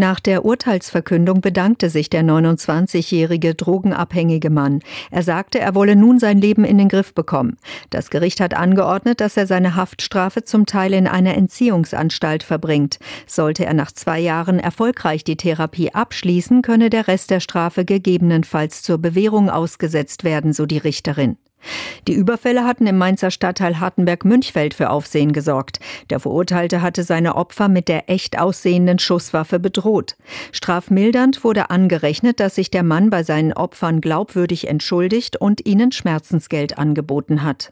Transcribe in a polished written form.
Nach der Urteilsverkündung bedankte sich der 29-jährige drogenabhängige Mann. Er sagte, er wolle nun sein Leben in den Griff bekommen. Das Gericht hat angeordnet, dass er seine Haftstrafe zum Teil in einer Entziehungsanstalt verbringt. Sollte er nach 2 Jahren erfolgreich die Therapie abschließen, könne der Rest der Strafe gegebenenfalls zur Bewährung ausgesetzt werden, so die Richterin. Die Überfälle hatten im Mainzer Stadtteil Hartenberg-Münchfeld für Aufsehen gesorgt. Der Verurteilte hatte seine Opfer mit der echt aussehenden Schusswaffe bedroht. Strafmildernd wurde angerechnet, dass sich der Mann bei seinen Opfern glaubwürdig entschuldigt und ihnen Schmerzensgeld angeboten hat.